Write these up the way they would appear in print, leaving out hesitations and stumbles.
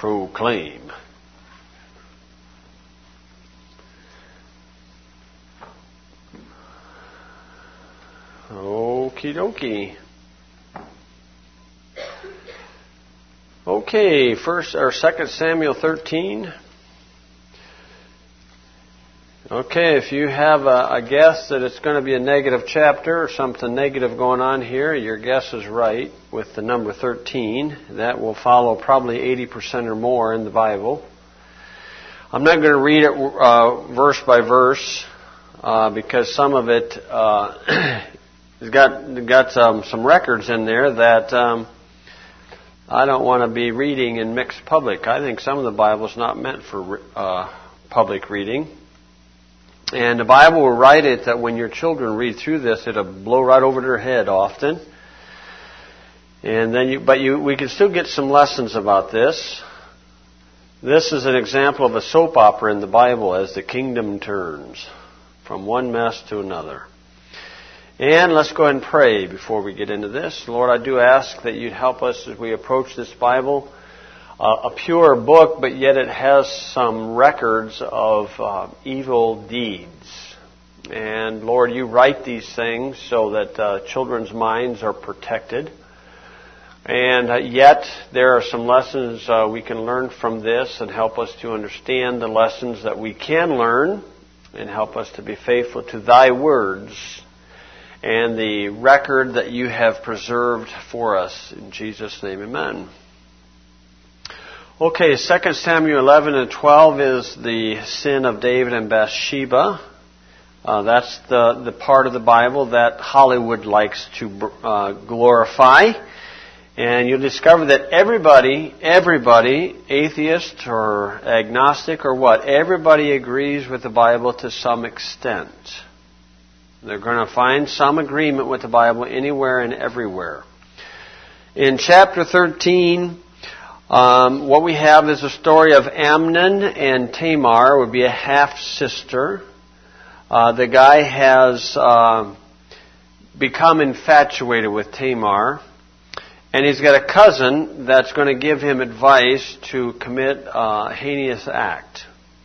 proclaim. Okie dokie. Okay, 2 Samuel 13. Okay, if you have a guess that it's going to be a negative chapter or something negative going on here, your guess is right with the number 13. That will follow probably 80% or more in the Bible. I'm not going to read it verse by verse because some of it has got some records in there that I don't want to be reading in mixed public. I think some of the Bible is not meant for public reading. And the Bible will write it that when your children read through this, it'll blow right over their head often. And then we can still get some lessons about this. This is an example of a soap opera in the Bible as the kingdom turns from one mess to another. And let's go ahead and pray before we get into this. Lord, I do ask that you'd help us as we approach this Bible. A pure book, but yet it has some records of evil deeds. And Lord, you write these things so that children's minds are protected. And yet there are some lessons we can learn from this and help us to understand the lessons that we can learn and help us to be faithful to thy words and the record that you have preserved for us. In Jesus' name, amen. Okay, 2 Samuel 11 and 12 is the sin of David and Bathsheba. That's the part of the Bible that Hollywood likes to glorify. And you'll discover that everybody, atheist or agnostic or what, everybody agrees with the Bible to some extent. They're going to find some agreement with the Bible anywhere and everywhere. In chapter 13, what we have is a story of Amnon and Tamar, would be a half-sister. The guy has become infatuated with Tamar, and he's got a cousin that's going to give him advice to commit a heinous act.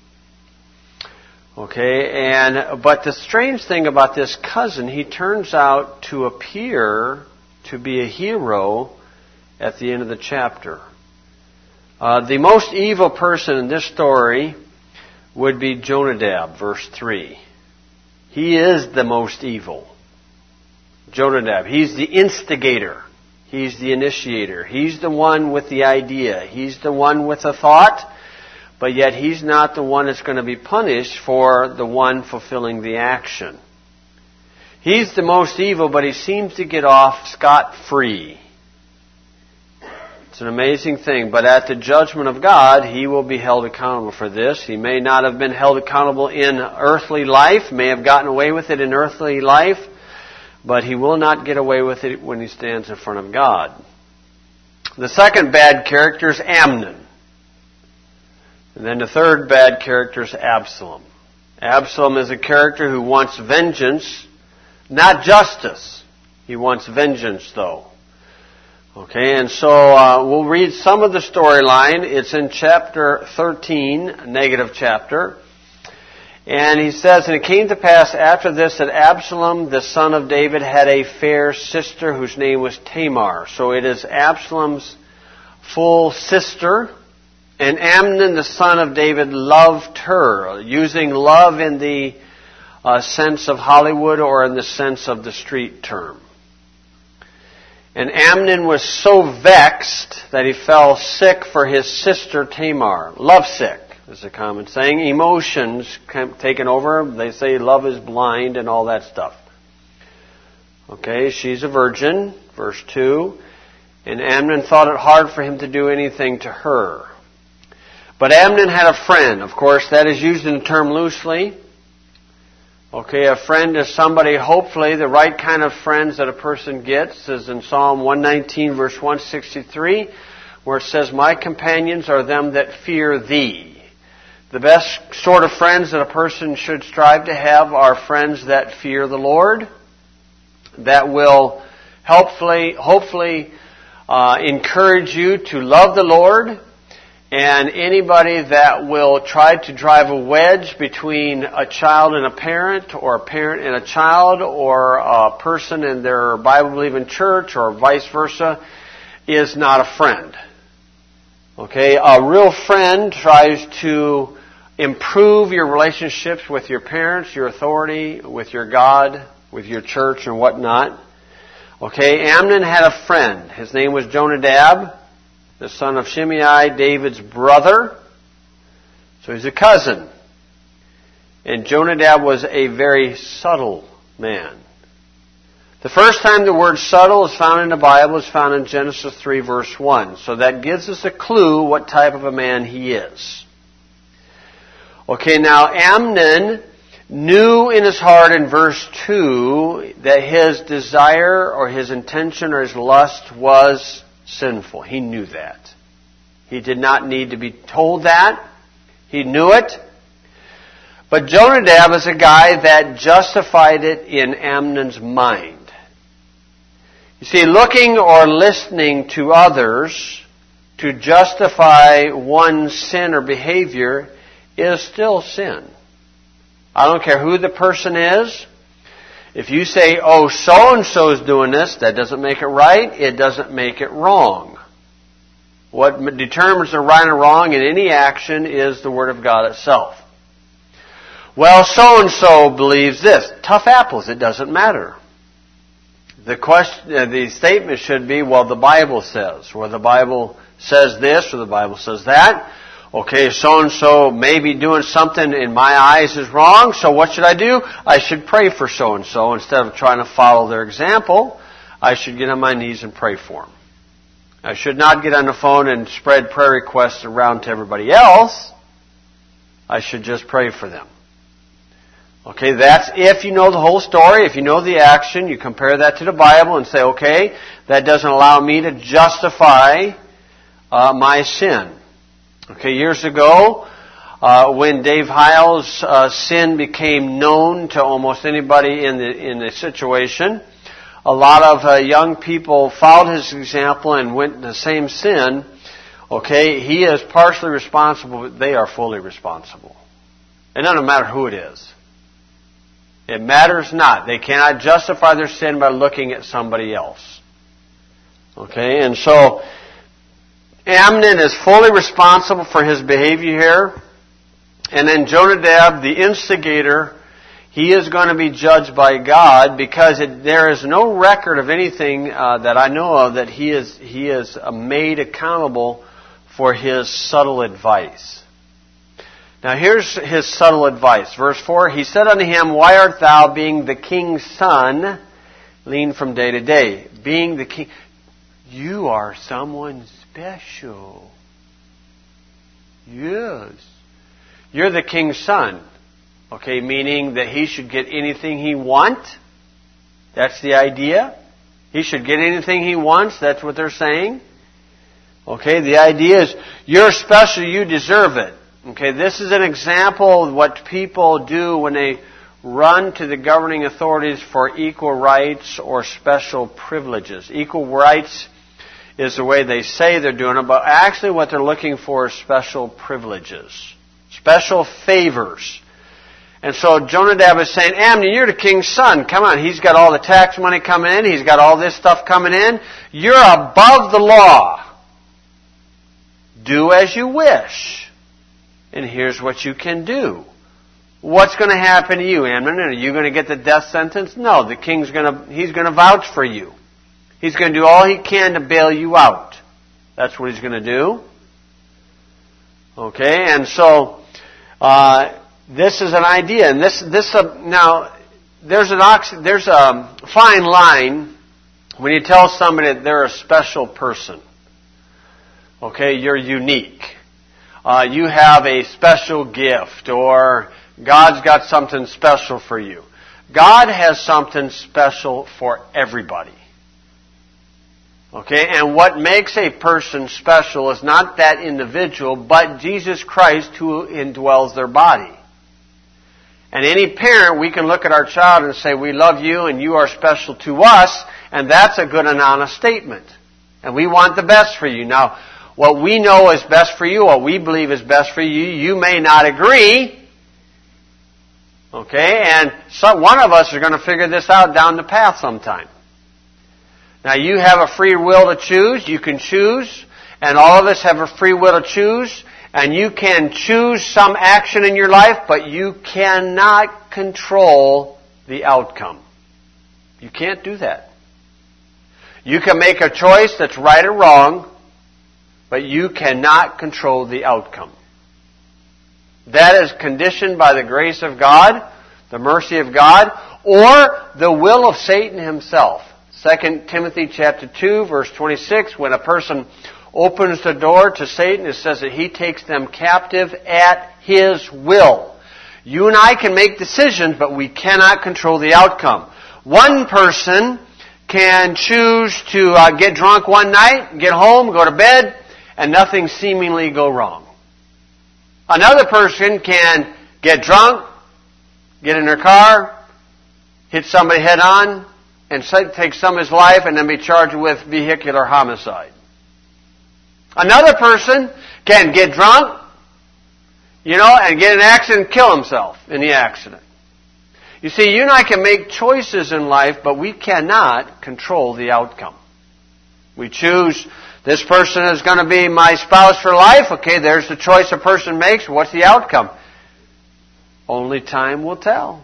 Okay, but the strange thing about this cousin, he turns out to appear to be a hero at the end of the chapter. The most evil person in this story would be Jonadab, verse 3. He is the most evil. Jonadab. He's the instigator. He's the initiator. He's the one with the idea. He's the one with the thought, but yet he's not the one that's going to be punished for the one fulfilling the action. He's the most evil, but he seems to get off scot-free. It's an amazing thing, but at the judgment of God, he will be held accountable for this. He may not have been held accountable in earthly life, may have gotten away with it in earthly life, but he will not get away with it when he stands in front of God. The second bad character is Amnon. And then the third bad character is Absalom. Absalom is a character who wants vengeance, not justice. He wants vengeance, though. Okay, and so we'll read some of the storyline. It's in chapter 13, negative chapter. And he says, "And it came to pass after this that Absalom, the son of David, had a fair sister whose name was Tamar." So it is Absalom's full sister. And Amnon, the son of David, loved her, using love in the sense of Hollywood or in the sense of the street term. And Amnon was so vexed that he fell sick for his sister Tamar. Lovesick is a common saying. Emotions taken over. They say love is blind and all that stuff. Okay, she's a virgin, verse 2. And Amnon thought it hard for him to do anything to her. But Amnon had a friend. Of course, that is used in the term loosely. Okay, a friend is somebody, hopefully, the right kind of friends that a person gets, is in Psalm 119, verse 163, where it says, "My companions are them that fear thee." The best sort of friends that a person should strive to have are friends that fear the Lord, that will hopefully encourage you to love the Lord, And anybody that will try to drive a wedge between a child and a parent, or a parent and a child, or a person and their Bible-believing church, or vice versa, is not a friend. Okay? A real friend tries to improve your relationships with your parents, your authority, with your God, with your church, and whatnot. Okay? Amnon had a friend. His name was Jonadab, the son of Shimei, David's brother. So he's a cousin. And Jonadab was a very subtle man. The first time the word subtle is found in the Bible is found in Genesis 3 verse 1. So that gives us a clue what type of a man he is. Okay, now Amnon knew in his heart in verse 2 that his desire or his intention or his lust was sinful. He knew that. He did not need to be told that. He knew it. But Jonadab is a guy that justified it in Amnon's mind. You see, looking or listening to others to justify one's sin or behavior is still sin. I don't care who the person is. If you say, oh, so-and-so is doing this, that doesn't make it right. It doesn't make it wrong. What determines the right and wrong in any action is the Word of God itself. Well, so-and-so believes this. Tough apples, it doesn't matter. The statement should be, well, the Bible says, or the Bible says this, or the Bible says that. Okay, so-and-so may be doing something in my eyes is wrong, so what should I do? I should pray for so-and-so instead of trying to follow their example. I should get on my knees and pray for them. I should not get on the phone and spread prayer requests around to everybody else. I should just pray for them. Okay, that's if you know the whole story, if you know the action, you compare that to the Bible and say, okay, that doesn't allow me to justify my sin. Okay, years ago, when Dave Heil's sin became known to almost anybody in the situation, a lot of young people followed his example and went in the same sin. Okay, he is partially responsible, but they are fully responsible. It doesn't matter who it is. It matters not. They cannot justify their sin by looking at somebody else. Okay, and so Amnon is fully responsible for his behavior here. And then Jonadab, the instigator, he is going to be judged by God because there is no record of anything that I know of that he is made accountable for his subtle advice. Now here's his subtle advice. Verse 4, he said unto him, why art thou, being the king's son, lean from day to day? Being the king, you are someone special. Yes. You're the king's son. Okay, meaning that he should get anything he wants. That's the idea. He should get anything he wants. That's what they're saying. Okay, the idea is, you're special, you deserve it. Okay, this is an example of what people do when they run to the governing authorities for equal rights or special privileges. Equal rights is the way they say they're doing it, but actually what they're looking for is special privileges, special favors. And so Jonadab is saying, Amnon, you're the king's son. Come on, he's got all the tax money coming in. He's got all this stuff coming in. You're above the law. Do as you wish. And here's what you can do. What's going to happen to you, Amnon? Are you going to get the death sentence? No, the king's he's going to vouch for you. He's going to do all he can to bail you out. That's what he's going to do. Okay, and so this is an idea, and now there's a fine line when you tell somebody that they're a special person. Okay, you're unique. You have a special gift, or God's got something special for you. God has something special for everybody. Okay, and what makes a person special is not that individual, but Jesus Christ who indwells their body. And any parent, we can look at our child and say, we love you and you are special to us, and that's a good and honest statement. And we want the best for you. Now, what we know is best for you, what we believe is best for you, you may not agree. Okay? And one of us is going to figure this out down the path sometime. Now you have a free will to choose. You can choose. And all of us have a free will to choose. And you can choose some action in your life, but you cannot control the outcome. You can't do that. You can make a choice that's right or wrong, but you cannot control the outcome. That is conditioned by the grace of God, the mercy of God, or the will of Satan himself. 2 Timothy chapter 2, verse 26, when a person opens the door to Satan, it says that he takes them captive at his will. You and I can make decisions, but we cannot control the outcome. One person can choose to get drunk one night, get home, go to bed, and nothing seemingly go wrong. Another person can get drunk, get in their car, hit somebody head on, and take somebody's life and then be charged with vehicular homicide. Another person can get drunk, and get in an accident and kill himself in the accident. You see, you and I can make choices in life, but we cannot control the outcome. We choose, this person is going to be my spouse for life. Okay, there's the choice a person makes. What's the outcome? Only time will tell.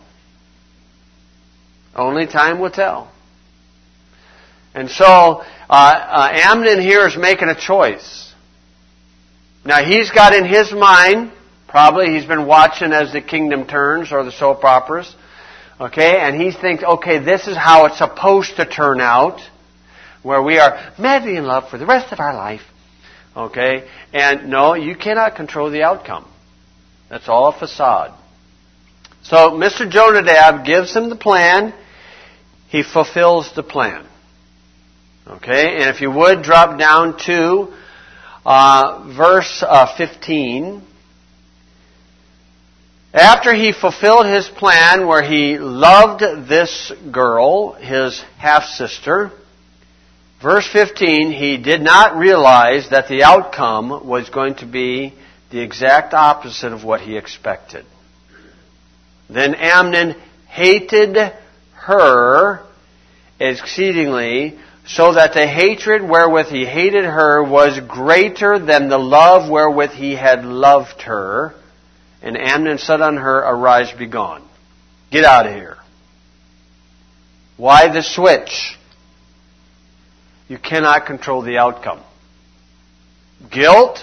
Only time will tell. And so, Amnon here is making a choice. Now, he's got in his mind, probably he's been watching As the Kingdom Turns or the soap operas, okay, and he thinks, okay, this is how it's supposed to turn out, where we are madly in love for the rest of our life, okay, and no, you cannot control the outcome. That's all a facade. So, Mr. Jonadab gives him the plan, he fulfills the plan. Okay, and if you would, drop down to verse 15. After he fulfilled his plan where he loved this girl, his half-sister, verse 15, he did not realize that the outcome was going to be the exact opposite of what he expected. Then Amnon hated her exceedingly, so that the hatred wherewith he hated her was greater than the love wherewith he had loved her. And Amnon said unto her, Arise, be gone. Get out of here. Why the switch? You cannot control the outcome. Guilt?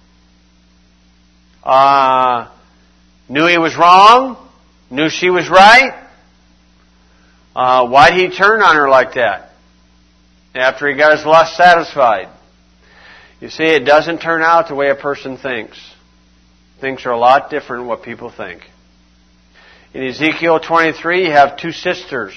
Knew he was wrong? Knew she was right? Why'd he turn on her like that? After he got his lust satisfied. You see, it doesn't turn out the way a person thinks. Things are a lot different than what people think. In Ezekiel 23, you have two sisters.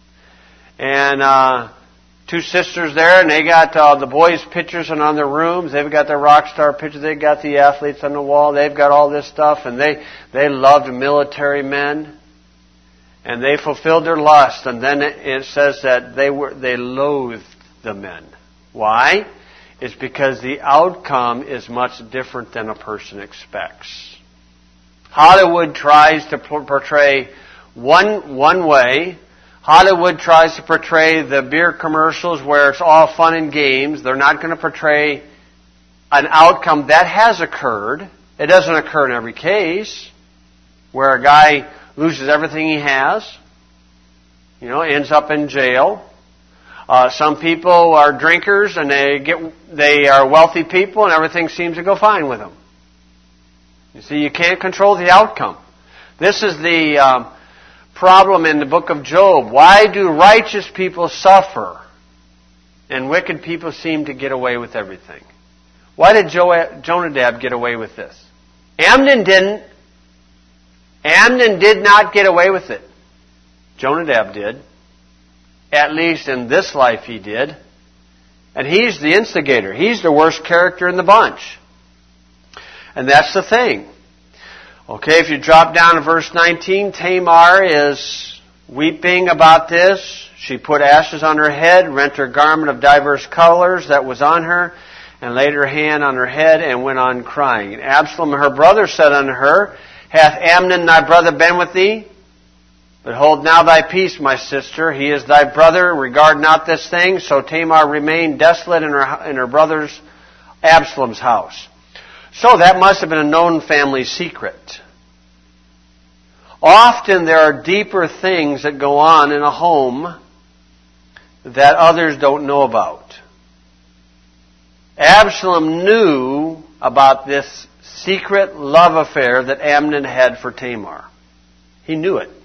And two sisters there, and they got the boys' pictures on their rooms. They've got their rock star pictures. They've got the athletes on the wall. They've got all this stuff. And they loved military men. And they fulfilled their lust. And then it says that they loathed the men. Why? It's because the outcome is much different than a person expects. Hollywood tries to portray one way. Hollywood tries to portray the beer commercials where it's all fun and games. They're not going to portray an outcome that has occurred. It doesn't occur in every case where a guy loses everything he has, ends up in jail. Some people are drinkers and they are wealthy people and everything seems to go fine with them. You see, you can't control the outcome. This is the problem in the book of Job. Why do righteous people suffer and wicked people seem to get away with everything? Why did Jonadab get away with this? Amnon didn't. Amnon did not get away with it. Jonadab did. At least in this life he did. And he's the instigator. He's the worst character in the bunch. And that's the thing. Okay, if you drop down to verse 19, Tamar is weeping about this. She put ashes on her head, rent her garment of diverse colors that was on her, and laid her hand on her head, and went on crying. And Absalom her brother said unto her, Hath Amnon thy brother been with thee? But hold now thy peace, my sister. He is thy brother. Regard not this thing. So Tamar remained desolate in her brother's Absalom's house. So that must have been a known family secret. Often there are deeper things that go on in a home that others don't know about. Absalom knew about this secret love affair that Amnon had for Tamar. He knew it.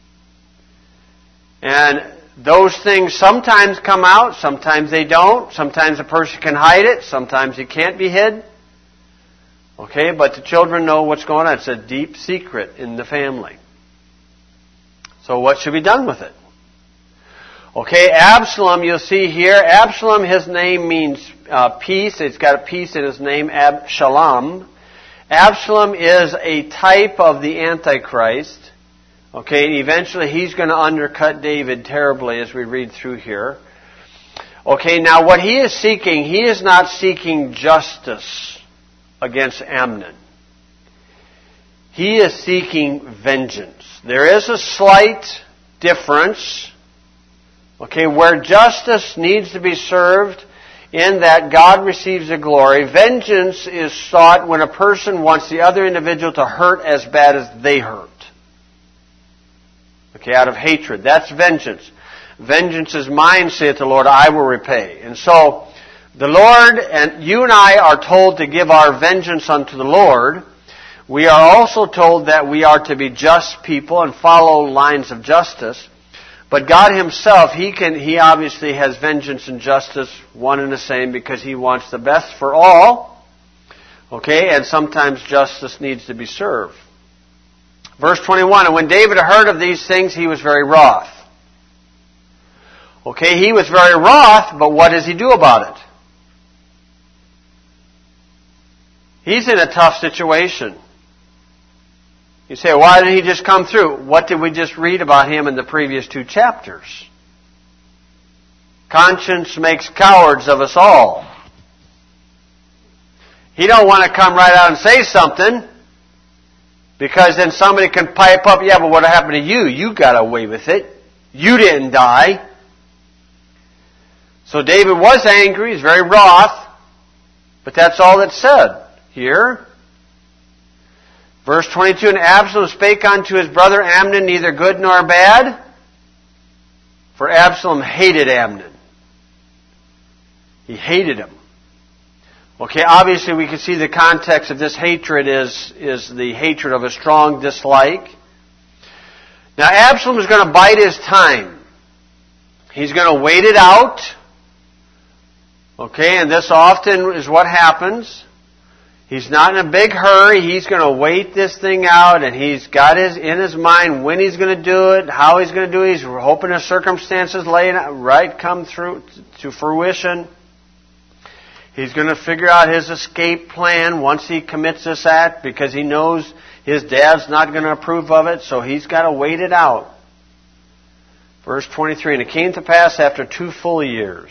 And those things sometimes come out, sometimes they don't. Sometimes a person can hide it, sometimes it can't be hid. Okay, but the children know what's going on. It's a deep secret in the family. So what should be done with it? Okay, Absalom, you'll see here, Absalom, his name means peace. It's got a peace in his name, Shalom. Absalom is a type of the Antichrist. Okay, eventually he's going to undercut David terribly as we read through here. Okay, now what he is seeking, he is not seeking justice against Amnon. He is seeking vengeance. There is a slight difference, okay, where justice needs to be served in that God receives the glory. Vengeance is sought when a person wants the other individual to hurt as bad as they hurt. Okay, out of hatred. That's vengeance. Vengeance is mine, saith the Lord, I will repay. And so, the Lord, and you and I are told to give our vengeance unto the Lord. We are also told that we are to be just people and follow lines of justice. But God Himself, He obviously has vengeance and justice one and the same because He wants the best for all. Okay, and sometimes justice needs to be served. Verse 21, and when David heard of these things, he was very wroth. Okay, he was very wroth, but what does he do about it? He's in a tough situation. You say, why didn't he just come through? What did we just read about him in the previous 2 chapters? Conscience makes cowards of us all. He don't want to come right out and say something, because then somebody can pipe up, yeah, but what happened to you? You got away with it. You didn't die. So David was angry, he's very wroth, but that's all that's said here. Verse 22, and Absalom spake unto his brother Amnon, neither good nor bad, for Absalom hated Amnon. He hated him. Okay, obviously we can see the context of this hatred is the hatred of a strong dislike. Now Absalom is going to bide his time. He's going to wait it out. Okay, and this often is what happens. He's not in a big hurry. He's going to wait this thing out, and he's got in his mind when he's going to do it, how he's going to do it. He's hoping the circumstances come through to fruition. He's going to figure out his escape plan once he commits this act because he knows his dad's not going to approve of it, so he's got to wait it out. Verse 23, and it came to pass after 2 full years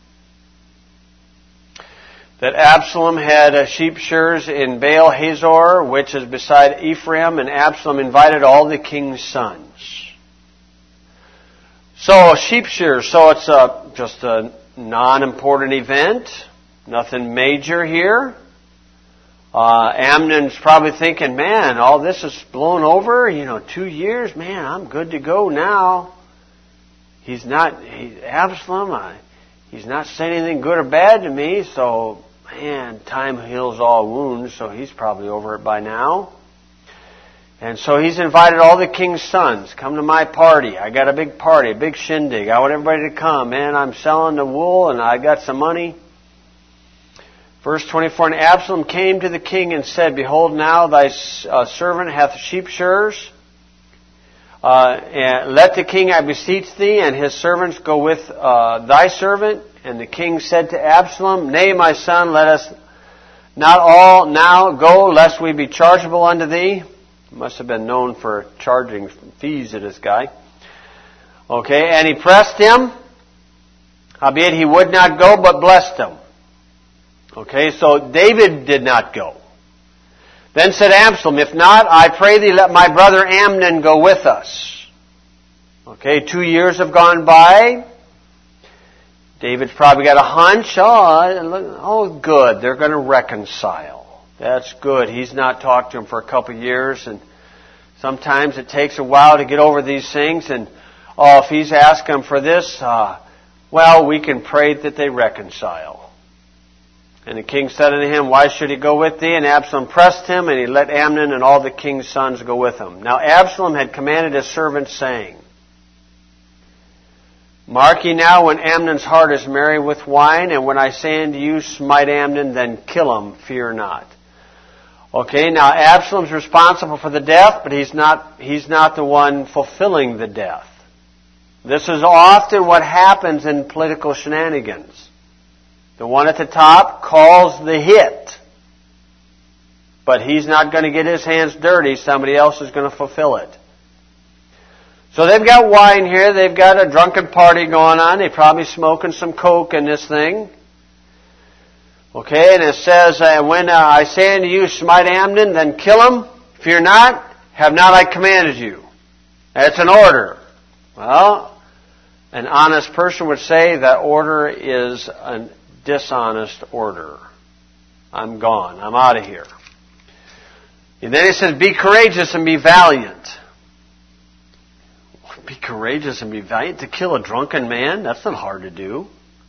that Absalom had sheep shears in Baal Hazor, which is beside Ephraim, and Absalom invited all the king's sons. So sheep shears, so it's just a non-important event. Nothing major here. Amnon's probably thinking, man, all this is blown over. 2 years, man, I'm good to go now. Absalom, he's not saying anything good or bad to me, so, man, time heals all wounds, so he's probably over it by now. And so he's invited all the king's sons, come to my party. I got a big party, a big shindig. I want everybody to come. Man, I'm selling the wool and I got some money. Verse 24, and Absalom came to the king and said, behold, now thy servant hath sheep shearers. And let the king, I beseech thee, and his servants go with thy servant. And the king said to Absalom, nay, my son, let us not all now go, lest we be chargeable unto thee. Must have been known for charging fees to this guy. Okay, and he pressed him, howbeit he would not go, but blessed him. Okay, so David did not go. Then said Absalom, if not, I pray thee let my brother Amnon go with us. Okay, 2 years have gone by. David's probably got a hunch. Oh, good, they're going to reconcile. That's good. He's not talked to him for a couple of years, and sometimes it takes a while to get over these things. And if he's asking for this, we can pray that they reconcile. And the king said unto him, why should he go with thee? And Absalom pressed him, and he let Amnon and all the king's sons go with him. Now Absalom had commanded his servants, saying, mark ye now, when Amnon's heart is merry with wine, and when I say unto you, smite Amnon, then kill him, fear not. Okay, now Absalom's responsible for the death, but he's not the one fulfilling the death. This is often what happens in political shenanigans. The one at the top calls the hit, but he's not going to get his hands dirty. Somebody else is going to fulfill it. So they've got wine here. They've got a drunken party going on. They're probably smoking some coke in this thing. Okay, and it says, when I say unto you, smite Amnon, then kill him. Fear not. Have not I commanded you? That's an order. Well, an honest person would say that order is a dishonest order. I'm gone. I'm out of here. And then he says, be courageous and be valiant. Be courageous and be valiant? To kill a drunken man? That's not hard to do.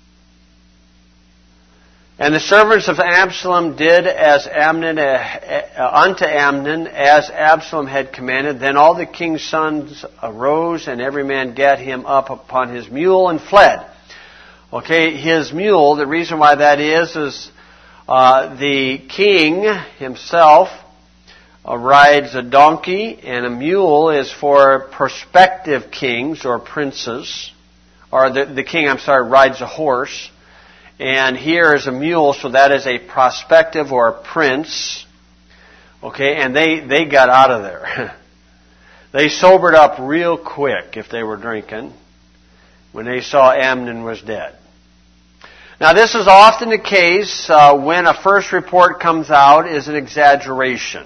And the servants of Absalom did as unto Amnon as Absalom had commanded. Then all the king's sons arose, and every man gat him up upon his mule and fled. Okay, his mule, the reason why that is the king himself rides a donkey, and a mule is for prospective kings or princes. Or the king, rides a horse. And here is a mule, so that is a prospective or a prince. Okay, and they got out of there. They sobered up real quick if they were drinking when they saw Amnon was dead. Now this is often the case when a first report comes out is an exaggeration.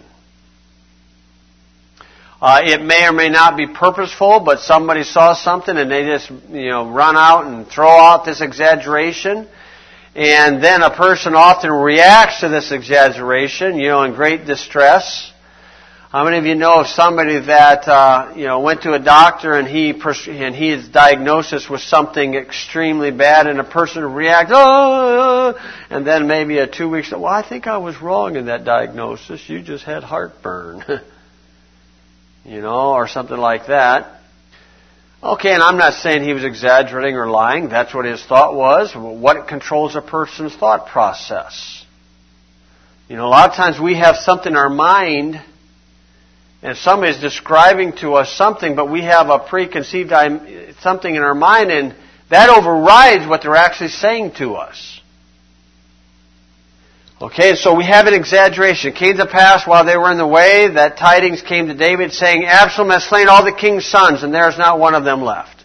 It may or may not be purposeful, but somebody saw something and they just run out and throw out this exaggeration. And then a person often reacts to this exaggeration, in great distress. How many of you know of somebody that, went to a doctor and his diagnosis was something extremely bad, and a person reacts, and then maybe 2 weeks, well, I think I was wrong in that diagnosis. You just had heartburn, or something like that. Okay, and I'm not saying he was exaggerating or lying. That's what his thought was. What controls a person's thought process? A lot of times we have something in our mind, and somebody's describing to us something, but we have a preconceived something in our mind, and that overrides what they're actually saying to us. Okay, so we have an exaggeration. It came to pass while they were in the way that tidings came to David, saying, Absalom has slain all the king's sons, and there is not one of them left.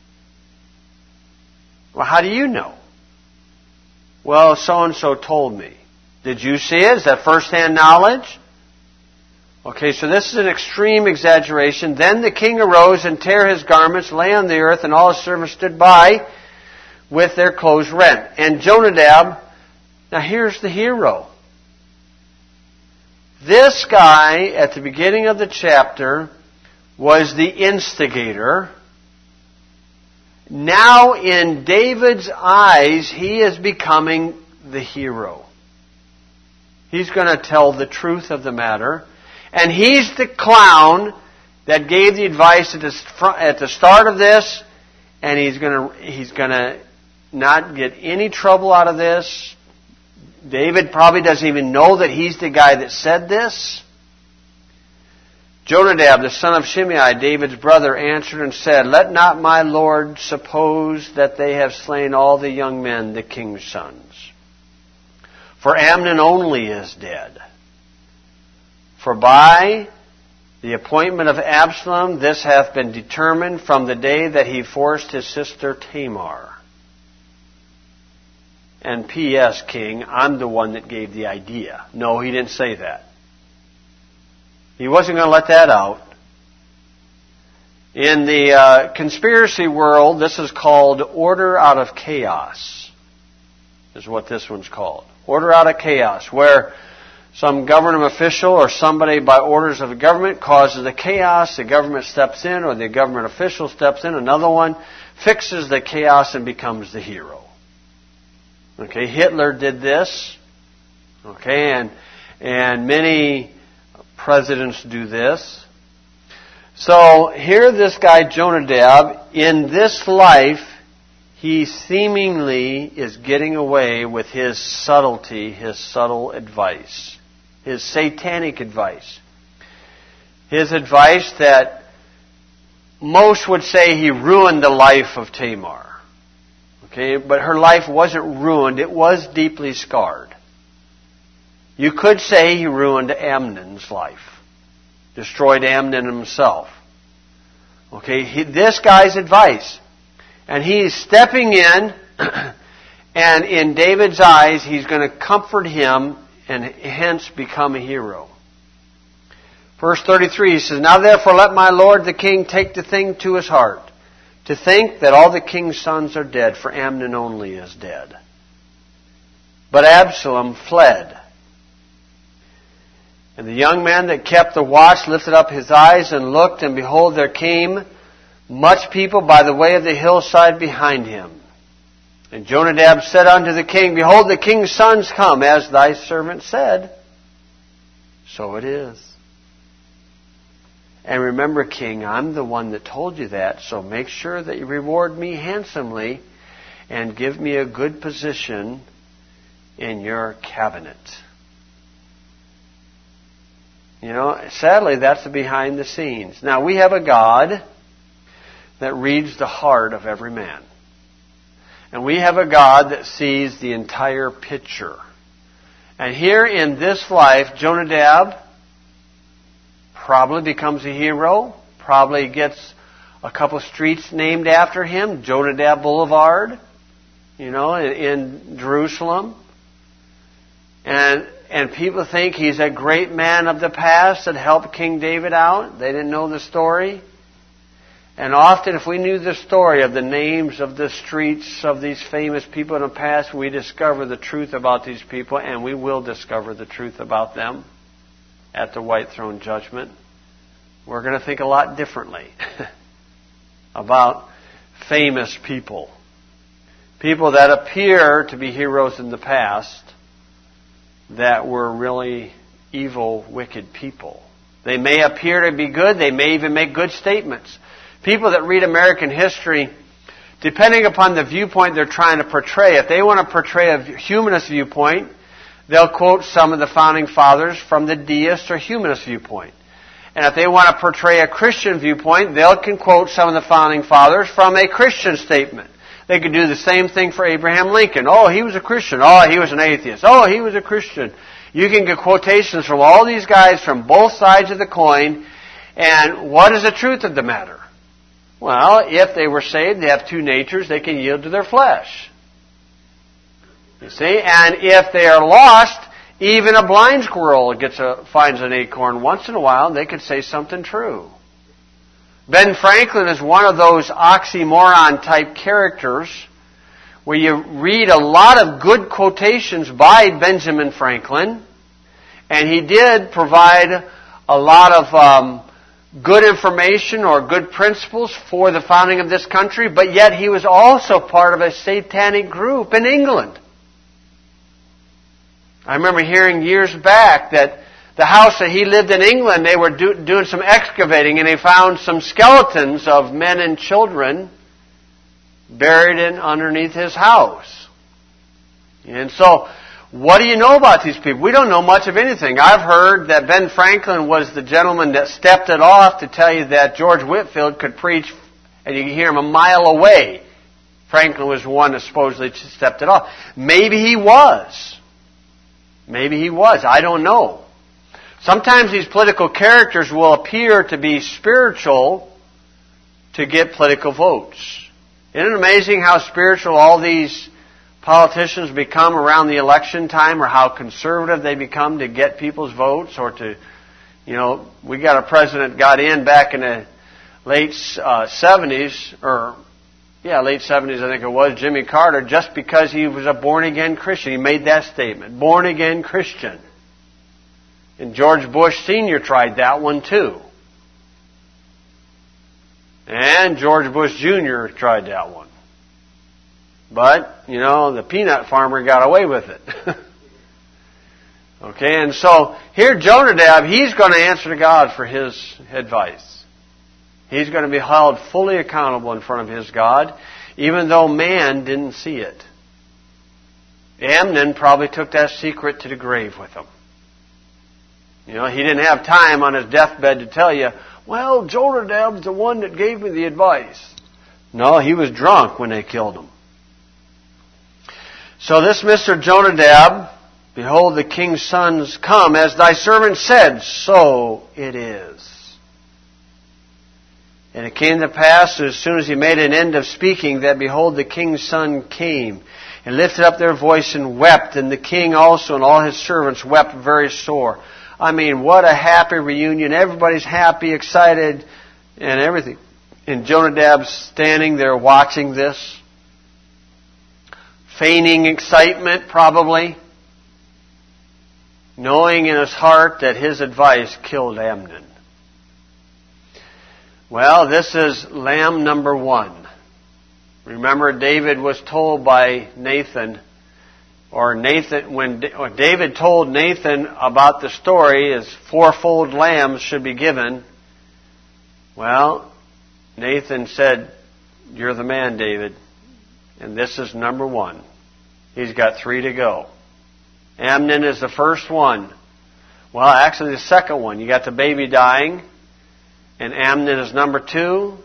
Well, how do you know? Well, so-and-so told me. Did you see it? Is that first-hand knowledge? Okay, so this is an extreme exaggeration. Then the king arose and tare his garments, lay on the earth, and all his servants stood by with their clothes rent. And Jonadab, now here's the hero. This guy, at the beginning of the chapter, was the instigator. Now in David's eyes, he is becoming the hero. He's going to tell the truth of the matter. And he's the clown that gave the advice at the start of this, and he's going to not get any trouble out of this. David probably doesn't even know that he's the guy that said this. Jonadab, the son of Shimei, David's brother, answered and said, Let not my lord suppose that they have slain all the young men, the king's sons. For Amnon only is dead. For by the appointment of Absalom, this hath been determined from the day that he forced his sister Tamar. And P.S. King, I'm the one that gave the idea. No, he didn't say that. He wasn't going to let that out. In the conspiracy world, this is called order out of chaos, is what this one's called. Order out of chaos, where some government official or somebody by orders of the government causes the chaos, the government steps in, or the government official steps in, another one fixes the chaos and becomes the hero. Okay, Hitler did this. Okay, and many presidents do this. So here this guy Jonadab, in this life, he seemingly is getting away with his subtlety, his subtle advice, his satanic advice. His advice that most would say he ruined the life of Tamar. Okay, but her life wasn't ruined, it was deeply scarred. You could say he ruined Amnon's life. Destroyed Amnon himself. Okay, this guy's advice. And he's stepping in, and in David's eyes, he's going to comfort him and hence become a hero. Verse 33, he says, Now therefore let my lord the king take the thing to his heart, to think that all the king's sons are dead, for Amnon only is dead. But Absalom fled. And the young man that kept the watch lifted up his eyes and looked, and behold, there came much people by the way of the hillside behind him. And Jonadab said unto the king, Behold, the king's sons come, as thy servant said. So it is. And remember, king, I'm the one that told you that, so make sure that you reward me handsomely and give me a good position in your cabinet. You know, sadly, that's the behind the scenes. Now, we have a God that reads the heart of every man. And we have a God that sees the entire picture. And here in this life, Jonadab probably becomes a hero, probably gets a couple streets named after him, Jonadab Boulevard, you know, in Jerusalem. And people think he's a great man of the past that helped King David out. They didn't know the story. And often if we knew the story of the names of the streets of these famous people in the past, we discover the truth about these people, and we will discover the truth about them at the white throne judgment. We're going to think a lot differently about famous people. People that appear to be heroes in the past that were really evil, wicked people. They may appear to be good. They may even make good statements. People that read American history, depending upon the viewpoint they're trying to portray, if they want to portray a humanist viewpoint, they'll quote some of the founding fathers from the deist or humanist viewpoint. And if they want to portray a Christian viewpoint, they can quote some of the founding fathers from a Christian statement. They could do the same thing for Abraham Lincoln. Oh, he was a Christian. Oh, he was an atheist. Oh, he was a Christian. You can get quotations from all these guys from both sides of the coin. And what is the truth of the matter? Well, if they were saved, they have two natures, they can yield to their flesh. You see? And if they are lost, even a blind squirrel finds an acorn once in a while, and they could say something true. Ben Franklin is one of those oxymoron-type characters where you read a lot of good quotations by Benjamin Franklin, and he did provide a lot of good information or good principles for the founding of this country, but yet he was also part of a satanic group in England. I remember hearing years back that the house that he lived in England, they were doing some excavating, and they found some skeletons of men and children buried underneath his house. And so, what do you know about these people? We don't know much of anything. I've heard that Ben Franklin was the gentleman that stepped it off to tell you that George Whitefield could preach, and you can hear him a mile away. Franklin was the one that supposedly stepped it off. Maybe he was. Maybe he was. I don't know. Sometimes these political characters will appear to be spiritual to get political votes. Isn't it amazing how spiritual all these politicians become around the election time, or how conservative they become to get people's votes, or to, we got a president got in back in the late 70s, late 70s I think it was, Jimmy Carter, just because he was a born-again Christian. He made that statement, born-again Christian. And George Bush Sr. tried that one too. And George Bush Jr. tried that one. But, the peanut farmer got away with it. Okay, and so here Jonadab, he's going to answer to God for his advice. He's going to be held fully accountable in front of his God, even though man didn't see it. Amnon probably took that secret to the grave with him. He didn't have time on his deathbed to tell you, well, Jonadab's the one that gave me the advice. No, he was drunk when they killed him. So this Mr. Jonadab, behold, the king's sons come, as thy servant said, so it is. And it came to pass, as soon as he made an end of speaking, that behold, the king's son came, and lifted up their voice and wept, and the king also and all his servants wept very sore. I mean, what a happy reunion. Everybody's happy, excited, and everything. And Jonadab's standing there watching this, feigning excitement probably, knowing in his heart that his advice killed Amnon. Well, this is lamb number 1. Remember, David was told by Nathan, when David told Nathan about the story, is 4-fold lambs should be given. Well, Nathan said, you're the man, David. And this is number 1. He's got 3 to go. Amnon is the first one. Well, actually the second one. You got the baby dying. And Amnon is number 2.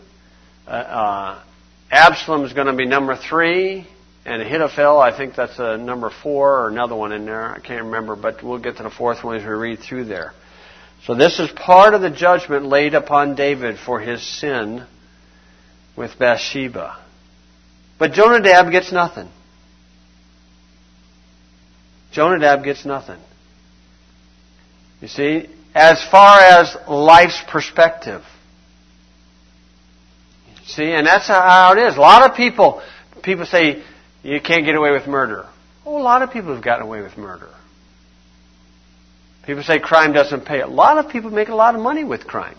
Absalom is going to be number 3. And Ahithophel, I think that's number 4 or another one in there. I can't remember, but we'll get to the 4th one as we read through there. So this is part of the judgment laid upon David for his sin with Bathsheba. But Jonadab gets nothing. Jonadab gets nothing. You see, as far as life's perspective. See, and that's how it is. A lot of people say, you can't get away with murder. Oh, a lot of people have gotten away with murder. People say crime doesn't pay. A lot of people make a lot of money with crime.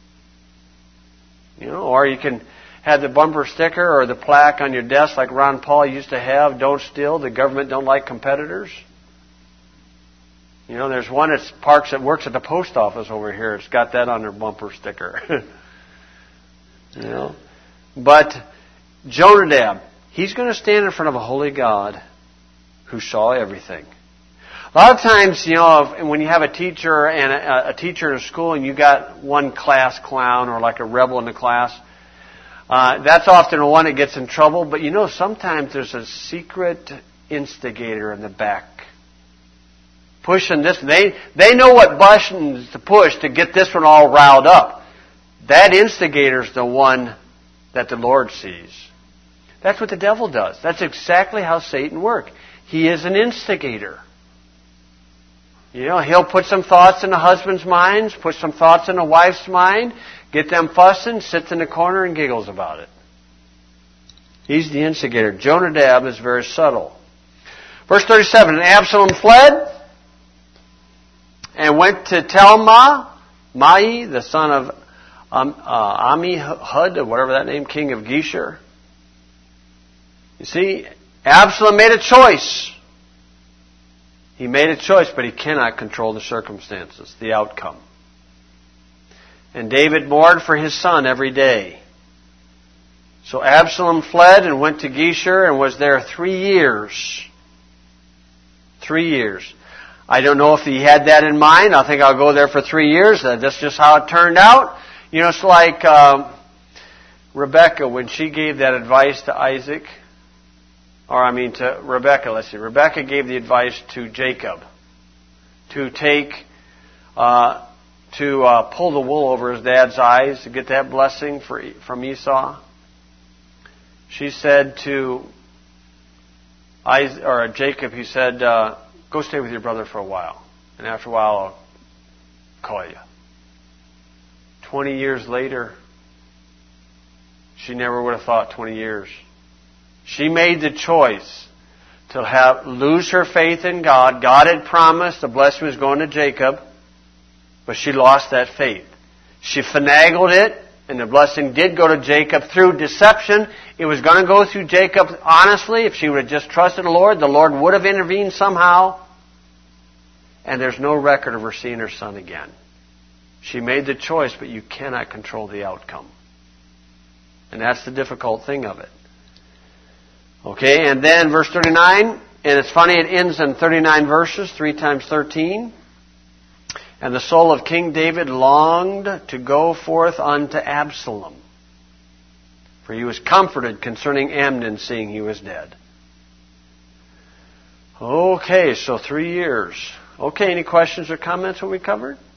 Or you can have the bumper sticker or the plaque on your desk like Ron Paul used to have, don't steal, the government don't like competitors. There's one that works at the post office over here. It's got that on their bumper sticker. But Jonadab, he's going to stand in front of a holy God who saw everything. A lot of times, when you have a teacher and a teacher in a school and you got one class clown or like a rebel in the class, that's often the one that gets in trouble. But sometimes there's a secret instigator in the back pushing this. They know what buttons to push to get this one all riled up. That instigator's the one that the Lord sees. That's what the devil does. That's exactly how Satan works. He is an instigator. He'll put some thoughts in the husband's mind, put some thoughts in the wife's mind, get them fussing, sits in the corner and giggles about it. He's the instigator. Jonadab is very subtle. Verse 37, and Absalom fled and went to Talmai, the son of Ammihud, or whatever that name, king of Geshur. You see, Absalom made a choice. He made a choice, but he cannot control the circumstances, the outcome. And David mourned for his son every day. So Absalom fled and went to Geshur and was there 3 years. 3 years. I don't know if he had that in mind. I think I'll go there for 3 years. That's just how it turned out. It's like Rebecca when she gave that advice to Isaac. To Rebecca. Let's see. Rebecca gave the advice to Jacob to take, pull the wool over his dad's eyes to get that blessing from Esau. She said to Jacob, he said, go stay with your brother for a while. And after a while, I'll call you. 20 years later, she never would have thought 20 years. She made the choice to lose her faith in God. God had promised the blessing was going to Jacob, but she lost that faith. She finagled it, and the blessing did go to Jacob through deception. It was going to go through Jacob honestly. If she would have just trusted the Lord would have intervened somehow. And there's no record of her seeing her son again. She made the choice, but you cannot control the outcome. And that's the difficult thing of it. Okay, and then verse 39, and it's funny, it ends in 39 verses, 3 times 13. And the soul of King David longed to go forth unto Absalom, for he was comforted concerning Amnon, seeing he was dead. Okay, so 3 years. Okay, any questions or comments what we covered?